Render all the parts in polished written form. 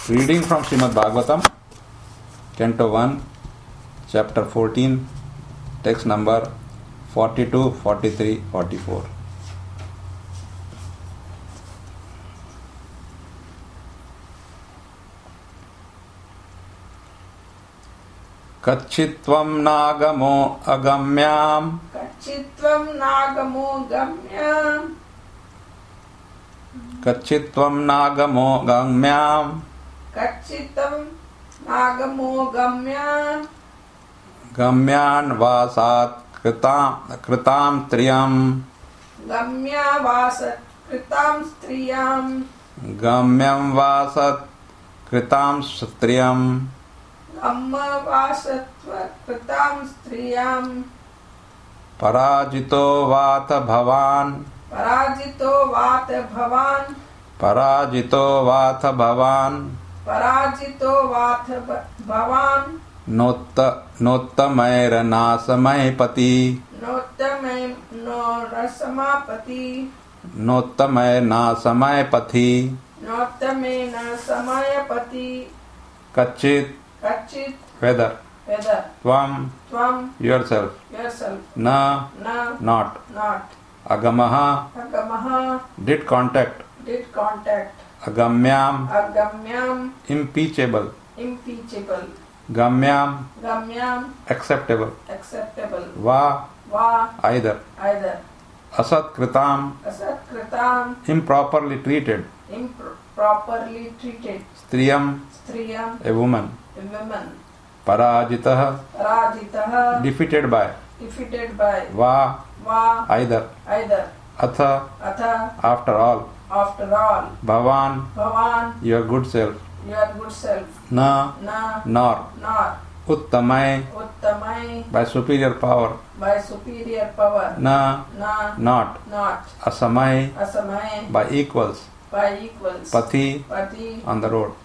Reading from Srimad Bhagavatam, Canto 1, Chapter 14, text number 42, 43, 44. Kachitvam nagamo agamyam Kachitvam nagamo gamyam Kachitvam nagamo gamyam Kachitam nagamo gamyam Gamyan vasat kritam triyam Gamya vasat kritam striyam Gamyam vasat kritam striyam Gamma vasatva kritam striyam Parajito vata bhavan Parajito vata bhavan Parajito vata bhavan Parajito vata bhavan Nottamair nasamai pati Nottamay no rasamapati Nottamair nasamai pati Nottamay na samayapati Kachit Kachit whether Tvam yourself Na not Agamaha did contact Agamyam impeachable Gamyam acceptable Va either Asat kritam improperly treated Striyam a woman Parajitah defeated by Va either Atha after all Bhavan your good self Na nor Uttamai by superior power Na not Asamai by equals Pati on the road.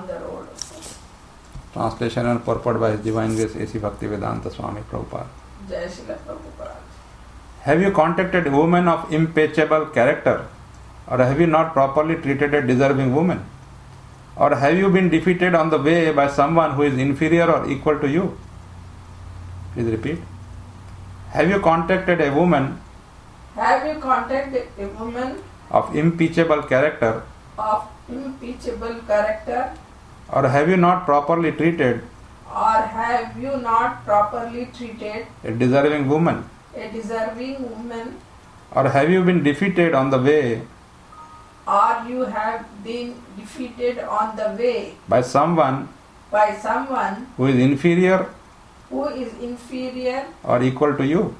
Translation and purport by His Divine Grace A.C. Bhaktivedanta Swami Prabhupada. Jai Srila Prabhupada. Have you contacted a woman of impeccable character? Or have you not properly treated a deserving woman? Or have you been defeated on the way by someone who is inferior or equal to you? Please repeat. Have you contacted a woman of impeccable character? Or have you not properly treated a deserving woman? Or have you been defeated on the way by someone who is inferior or equal to you?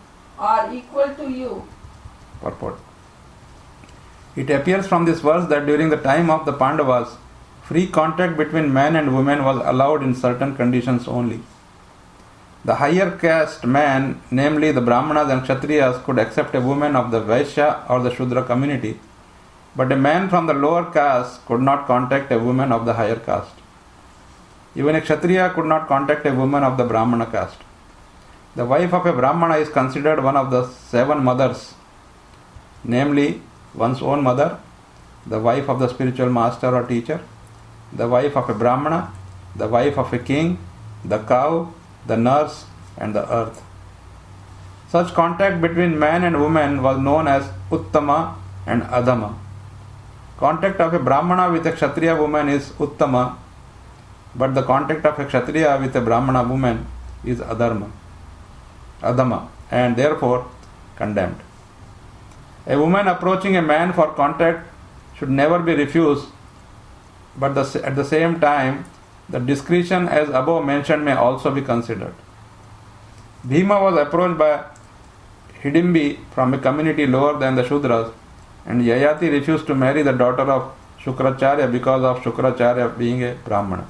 Purport. It appears from this verse that during the time of the Pandavas, free contact between man and woman was allowed in certain conditions only. The higher caste man, namely the Brahmanas and Kshatriyas, could accept a woman of the Vaishya or the Shudra community, but a man from the lower caste could not contact a woman of the higher caste. Even a Kshatriya could not contact a woman of the Brahmana caste. The wife of a Brahmana is considered one of the 7 mothers, namely one's own mother, the wife of the spiritual master or teacher, the wife of a Brahmana, the wife of a king, the cow, the nurse, and the earth. Such contact between man and woman was known as Uttama and Adama. Contact of a Brahmana with a Kshatriya woman is Uttama, but the contact of a Kshatriya with a Brahmana woman is Adama, and therefore condemned. A woman approaching a man for contact should never be refused, but at the same time, the discretion as above mentioned may also be considered. Bhima was approached by Hidimbi from a community lower than the Shudras, and Yayati refused to marry the daughter of Shukracharya because of Shukracharya being a Brahmana.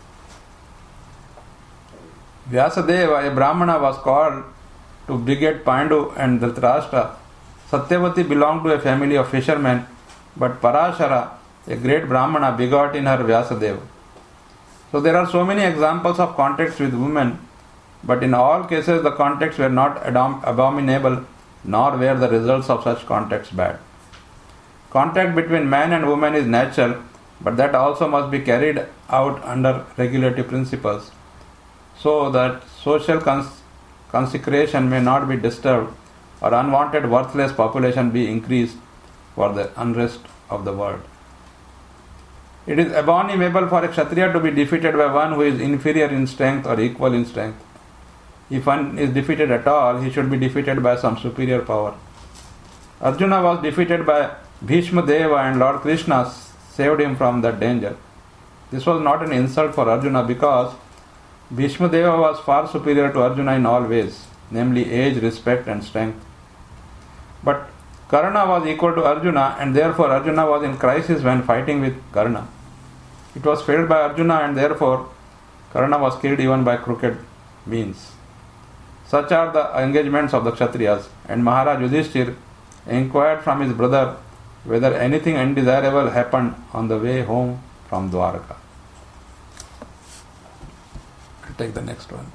Vyasadeva, a Brahmana, was called to beget Pandu and Dhritarashtra. Satyavati belonged to a family of fishermen, but Parashara, a great Brahmana, begot in her Vyasadeva. So there are so many examples of contacts with women, but in all cases the contacts were not abominable, nor were the results of such contacts bad. Contact between man and woman is natural but that also must be carried out under regulative principles, so that social consecration may not be disturbed or unwanted worthless population be increased for the unrest of the world. It is abominable for a Kshatriya to be defeated by one who is inferior in strength or equal in strength. If one is defeated at all, he should be defeated by some superior power. Arjuna was defeated by Bhishma Deva, and Lord Krishna saved him from that danger. This was not an insult for Arjuna, because Bhishma Deva was far superior to Arjuna in all ways, namely age, respect and strength. But Karna was equal to Arjuna, and therefore Arjuna was in crisis when fighting with Karna. It was failed by Arjuna, and therefore Karna was killed even by crooked means. Such are the engagements of the Kshatriyas, and Maharaj Yudhishthir inquired from his brother whether anything undesirable happened on the way home from Dwarka. I'll take the next one.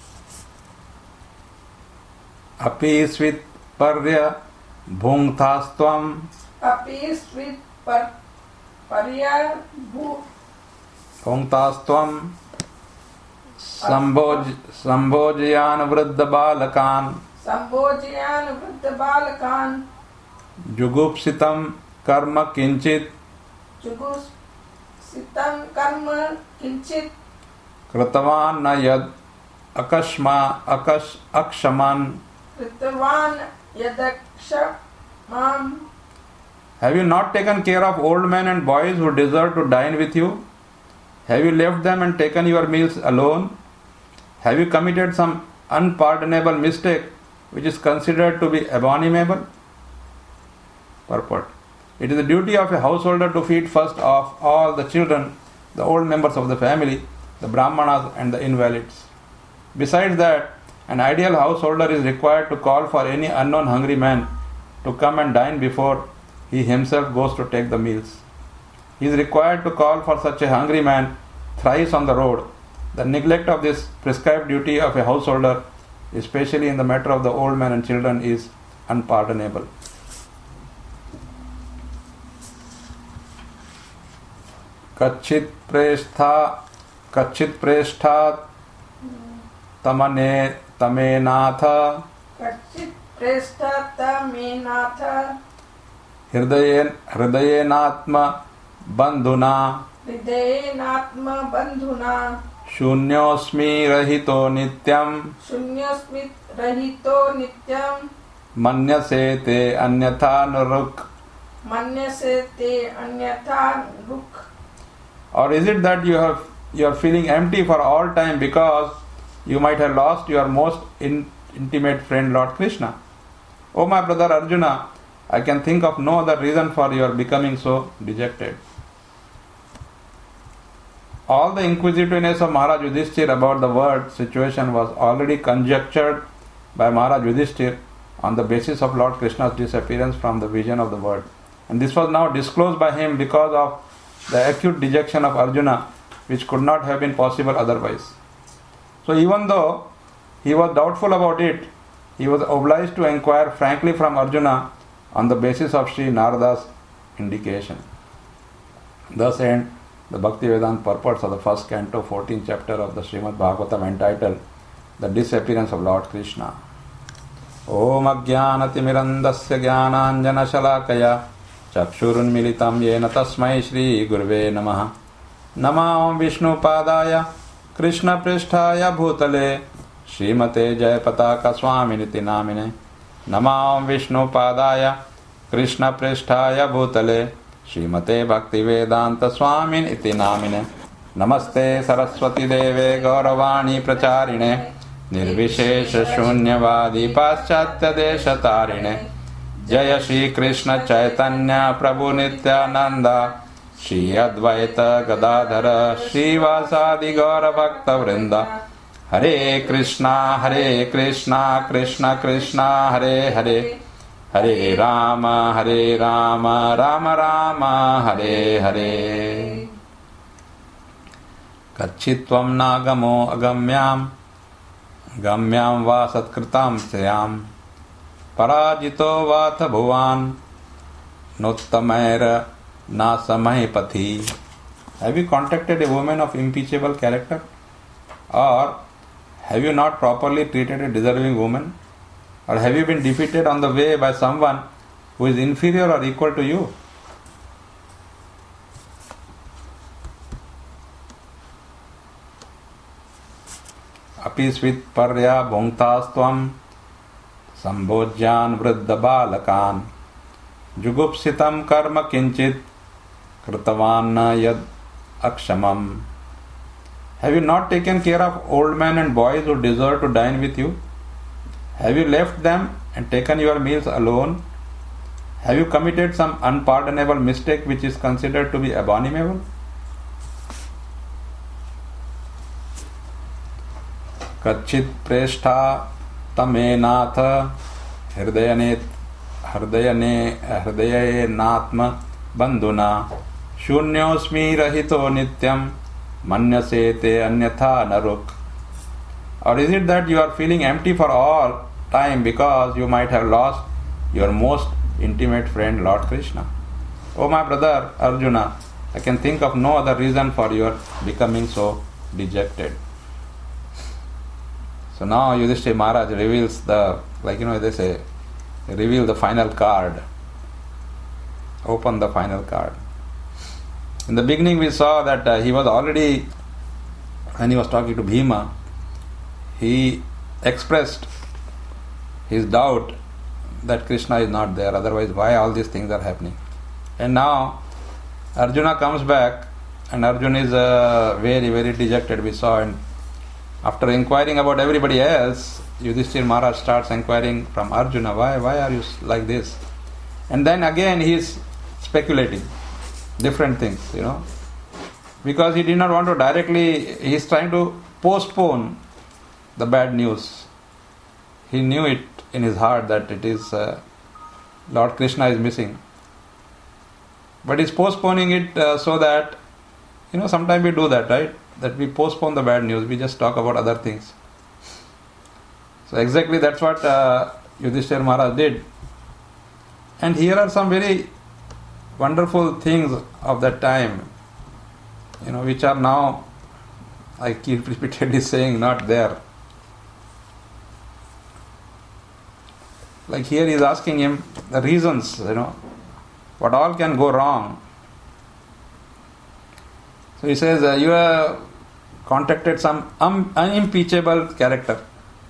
Api svit parya bhungthastvam. Api svit parya bhungthastvam Sambhojayan vruddha balakan. Sambhojayan vruddha balakan. Jugupsitam karma kinchit. Jugupsitam karma kinchit. Kritavan na yad akshaman. Kritavan yadakshamam. Have you not taken care of old men and boys who deserve to dine with you? Have you left them and taken your meals alone? Have you committed some unpardonable mistake which is considered to be abominable? Purport. It is the duty of a householder to feed first of all the children, the old members of the family, the brahmanas and the invalids. Besides that, an ideal householder is required to call for any unknown hungry man to come and dine before he himself goes to take the meals. He is required to call for such a hungry man thrice on the road. The neglect of this prescribed duty of a householder, especially in the matter of the old men and children, is unpardonable. Kachit prestha tamenatha. Kachit prestha tamenatha. Hridayenatma bandhuna. Hridayenatma bandhuna. Shunyosmi rahito nityam. Shunyosmi rahito nityam. Manyase te anyatha nuruk. Manyase te anyatha nuruk. Or is it that you are feeling empty for all time because you might have lost your most intimate friend Lord Krishna? O my brother Arjuna, I can think of no other reason for your becoming so dejected. All the inquisitiveness of Maharaj Yudhishthir about the world situation was already conjectured by Maharaj Yudhishthir on the basis of Lord Krishna's disappearance from the vision of the world. And this was now disclosed by him because of the acute dejection of Arjuna, which could not have been possible otherwise. So even though he was doubtful about it, he was obliged to inquire frankly from Arjuna on the basis of Sri Narada's indication. Thus end the Bhaktivedanta purports of the first canto, 14th chapter of the Srimad Bhagavatam, entitled The Disappearance of Lord Krishna. Om Ajnanatimirandasya Jnananjana Shalakaya Chakshurunmilitam Yena Tasmai Shri Gurve Namaha. Namam Vishnu Padaya Krishna Pristhaya Bhutale Srimate Jayapataka Swaminiti Namine. Namam Vishnu Padaya Krishna Pristhaya Bhutale Srimate Bhaktivedanta Swamin iti namine. Namaste Saraswati Deve Gauravani Pracharine Nirvishesha Shunyavadi Paschatya Deshatarine. Jaya Shri Krishna Chaitanya Prabhu Nityananda Shri Advaita Gadadhara Shri Vasadi Gaura Bhakta Vrinda. Hare Krishna Krishna Krishna Hare Hare, Hare Rama Rama Rama Hare Hare. Kachitvam nagamo agamyam gamyam va satkritam sayam parajito vata bhuvan nottamaira nasamai pathi. Have you contacted a woman of impeachable character? Or have you not properly treated a deserving woman? Or have you been defeated on the way by someone who is inferior or equal to you? Apisvit parya bhungtastvam sambhojyan vriddha balakan jugupsitam karma kinchit kritavanna yad akshamam. Have you not taken care of old men and boys who deserve to dine with you? Have you left them and taken your meals alone? Have you committed some unpardonable mistake which is considered to be abominable? Kachit prestha tamenatha hridayanatma bandhuna shunyosmi rahito nityam manyase te anyatha naruk. Or is it that you are feeling empty for all time because you might have lost your most intimate friend Lord Krishna? Oh my brother Arjuna, I can think of no other reason for your becoming so dejected. So now Yudhishthira Maharaj reveals they say, reveal the final card. Open the final card. In the beginning we saw that he was already, when he was talking to Bhima, he expressed his doubt that Krishna is not there, otherwise why all these things are happening. And now Arjuna comes back and Arjuna is very, very dejected, we saw, and after inquiring about everybody else, Yudhishthira Maharaj starts inquiring from Arjuna, why are you like this? And then again he is speculating different things, because he did not want to directly, he is trying to postpone the bad news. He knew it in his heart that it is Lord Krishna is missing. But he is postponing it so that, sometimes we do that, right? That we postpone the bad news, we just talk about other things. So exactly that's what Yudhishthira Maharaj did. And here are some very wonderful things of that time, which are now, I keep repeatedly saying, not there. Like here he is asking him the reasons, what all can go wrong. So he says, you have contacted some unimpeachable character,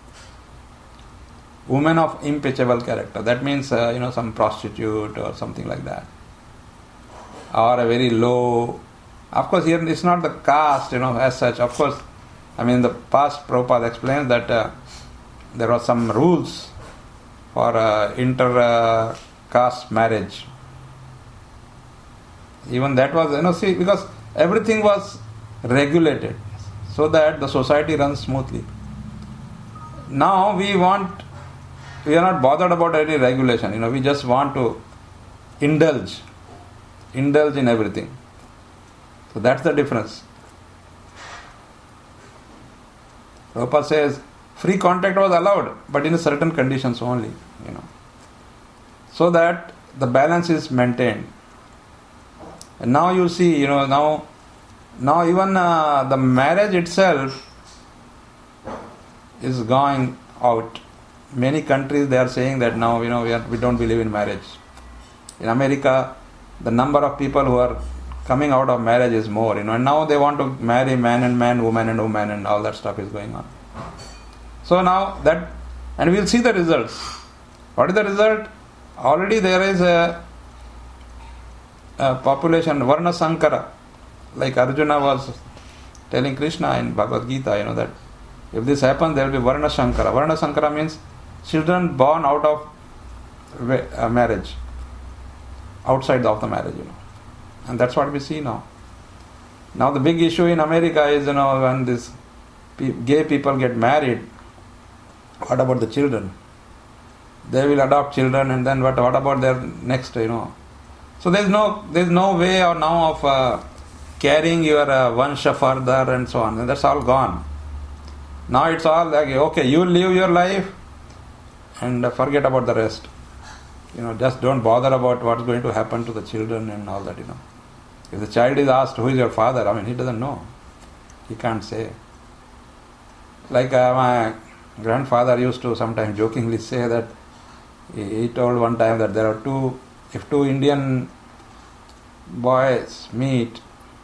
woman of impeachable character. That means, some prostitute or something like that. Or a very low. Of course, here it's not the caste, as such. Of course, in the past, Prabhupada explains that there were some rules for inter-caste marriage. Even that was, because everything was regulated so that the society runs smoothly. Now we are not bothered about any regulation, we just want to indulge in everything. So that's the difference. Prabhupada says free contact was allowed, but in certain conditions only, so that the balance is maintained. And now you see, now even the marriage itself is going out. Many countries they are saying that now, we don't believe in marriage. In America, the number of people who are coming out of marriage is more, and now they want to marry man and man, woman and woman, and all that stuff is going on. So now that, and we'll see the results. What is the result? Already there is a population, Varna Sankara, like Arjuna was telling Krishna in Bhagavad Gita, that if this happens, there will be Varna Sankara. Varna Sankara means children born out of marriage, outside of the marriage, and that's what we see now. Now the big issue in America is, when these gay people get married, what about the children? They will adopt children, and then what about their next, So there's no way or now of carrying your vansha further and so on. And that's all gone. Now it's all like, okay, you live your life and forget about the rest. Just don't bother about what's going to happen to the children and all that, If the child is asked, who is your father? I mean, he doesn't know. He can't say. Like my grandfather used to sometimes jokingly say that he told one time that there are if two Indian boys meet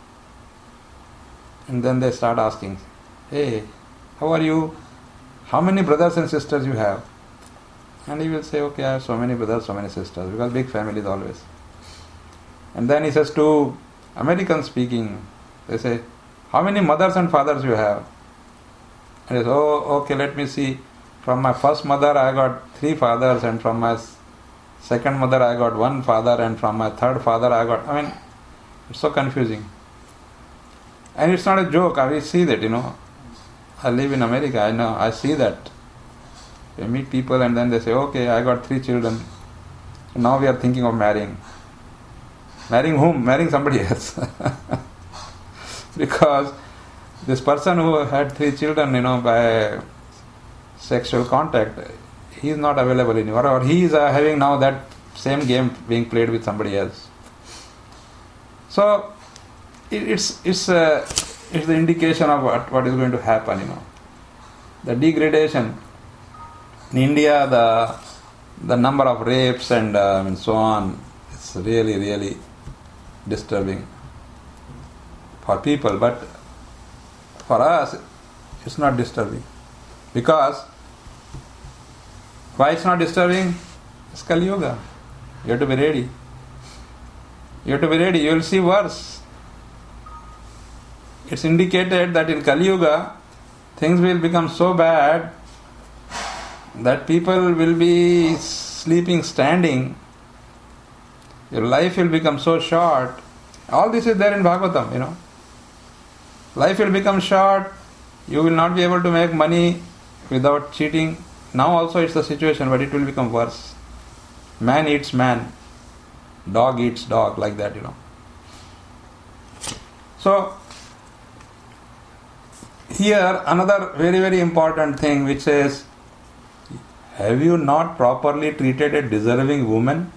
and then they start asking, hey, how are you? How many brothers and sisters you have? And he will say, okay, I have so many brothers, so many sisters, because big families always. And then he says to Americans speaking, they say, how many mothers and fathers you have? And he says, oh, okay, let me see. From my first mother I got 3 fathers, and from my second mother I got 1 father, and from my third father I got... I mean, it's so confusing. And it's not a joke, we see that, I live in America, I know, I see that. We meet people and then they say, okay, I got 3 children. So now we are thinking of marrying. Marrying whom? Marrying somebody else. Because this person who had 3 children, by sexual contact, he is not available anymore, or he is having now that same game being played with somebody else. So it's the indication of what is going to happen. The degradation in India, the number of rapes and so on, it's really, really disturbing for people, but for us it's not disturbing. Because why it's not disturbing? It's Kali Yuga. You have to be ready. You will see worse. It's indicated that in Kali Yuga things will become so bad that people will be sleeping standing. Your life will become so short. All this is there in Bhagavatam, Life will become short. You will not be able to make money without cheating. Now also it's the situation, but it will become worse. Man eats man. Dog eats dog, like that, So, here another very, very important thing which says, have you not properly treated a deserving woman?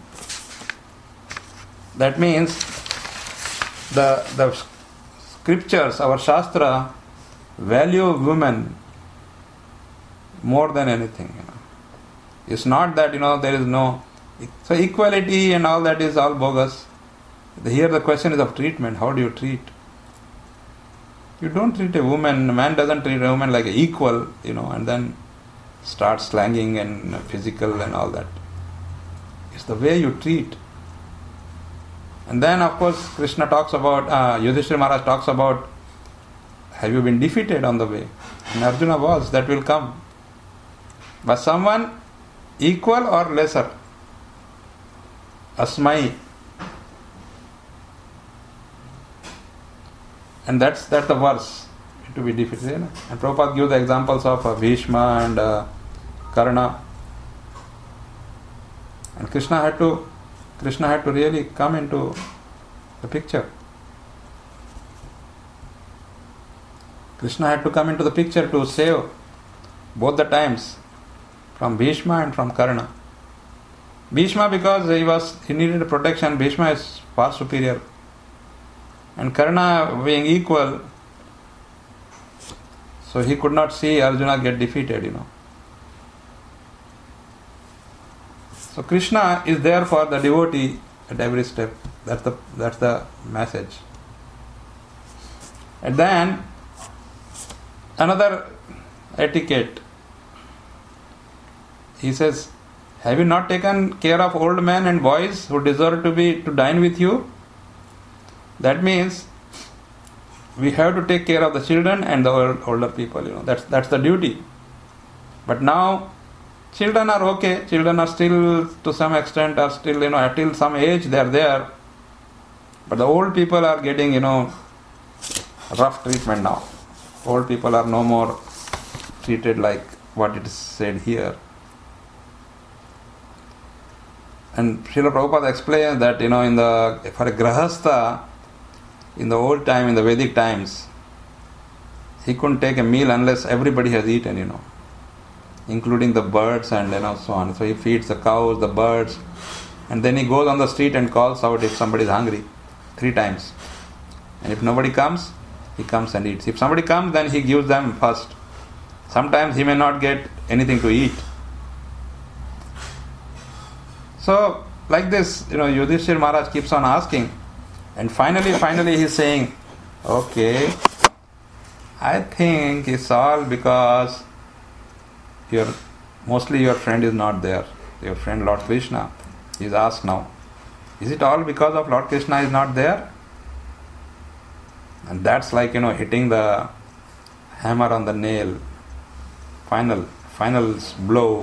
That means the scriptures, our Shastra, value women more than anything. It's not that there is no... So equality and all that is all bogus. Here the question is of treatment. How do you treat? You don't treat a woman, a man doesn't treat a woman like an equal, and then start slanging and physical and all that. It's the way you treat. And then of course Krishna talks about, Yudhishthira Maharaj talks about, have you been defeated on the way? And Arjuna was, that will come. But someone equal or lesser? Asmai. And that's the verse, to be defeated. And Prabhupada gives the examples of Bhishma and Karna. And Krishna had to really come into the picture. Krishna had to come into the picture to save both the times, from Bhishma and from Karna. Bhishma, because he needed protection. Bhishma is far superior. And Karna being equal, so he could not see Arjuna get defeated, So Krishna is there for the devotee at every step. That's the message. And then another etiquette. He says, have you not taken care of old men and boys who deserve to dine with you? That means we have to take care of the children and the older people. That's the duty. But now children are okay. Children are still, to some extent, are still, till some age they are there. But the old people are getting, rough treatment now. Old people are no more treated like what it is said here. And Srila Prabhupada explains that, for a grahastha, in the old time, in the Vedic times, he couldn't take a meal unless everybody has eaten, including the birds and so on. So he feeds the cows, the birds, and then he goes on the street and calls out if somebody is hungry 3 times. And if nobody comes, he comes and eats. If somebody comes, then he gives them first. Sometimes he may not get anything to eat. So, like this, Yudhishthira Maharaj keeps on asking. And finally he's saying, okay, I think it's all because mostly your friend is not there. Your friend Lord Krishna. He's asked now, is it all because of Lord Krishna is not there? And that's like, hitting the hammer on the nail. Final blow.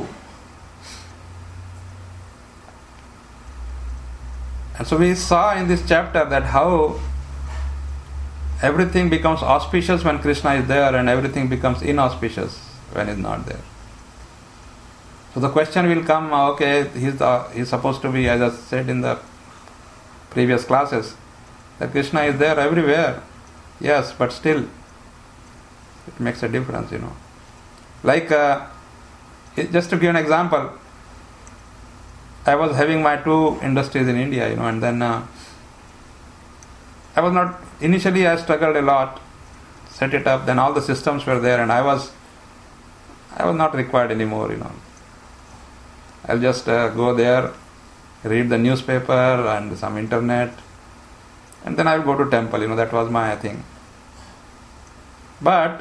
And so we saw in this chapter that how everything becomes auspicious when Krishna is there and everything becomes inauspicious when he's not there. So the question will come, okay, he's supposed to be, as I said in the previous classes, that Krishna is there everywhere. Yes, but still, it makes a difference, Like, just to give an example, I was having my 2 industries in India, and then initially I struggled a lot, set it up, then all the systems were there and I was not required anymore, I'll just go there, read the newspaper and some internet, and then I'll go to temple, that was my thing. But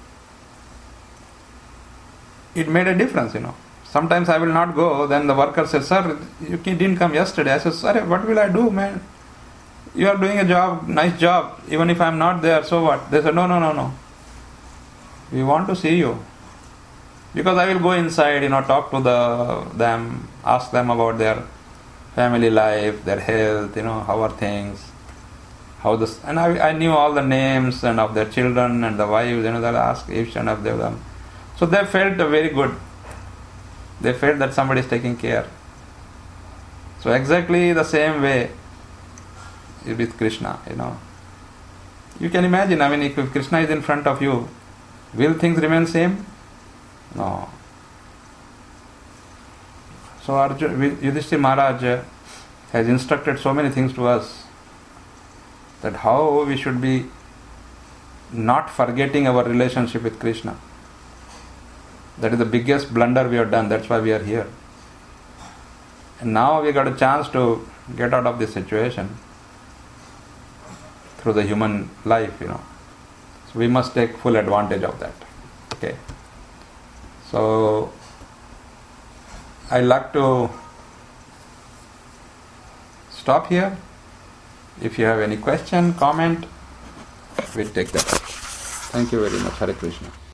it made a difference, Sometimes I will not go, then the worker says, sir, you didn't come yesterday. I said, sorry, what will I do, man? You are doing a job, nice job, even if I am not there, so what? They said, no. We want to see you. Because I will go inside, talk to them, ask them about their family life, their health, how are things, and I knew all the names and of their children and the wives, they'll ask each and of them. So they felt very good. They felt that somebody is taking care. So exactly the same way with Krishna, You can imagine, if Krishna is in front of you, will things remain same? No. So Yudhishthira Maharaj has instructed so many things to us that how we should be not forgetting our relationship with Krishna. That is the biggest blunder we have done. That's why we are here. And now we got a chance to get out of this situation through the human life, So we must take full advantage of that. Okay. So I'd like to stop here. If you have any question, comment, we'll take that up. Thank you very much. Hare Krishna.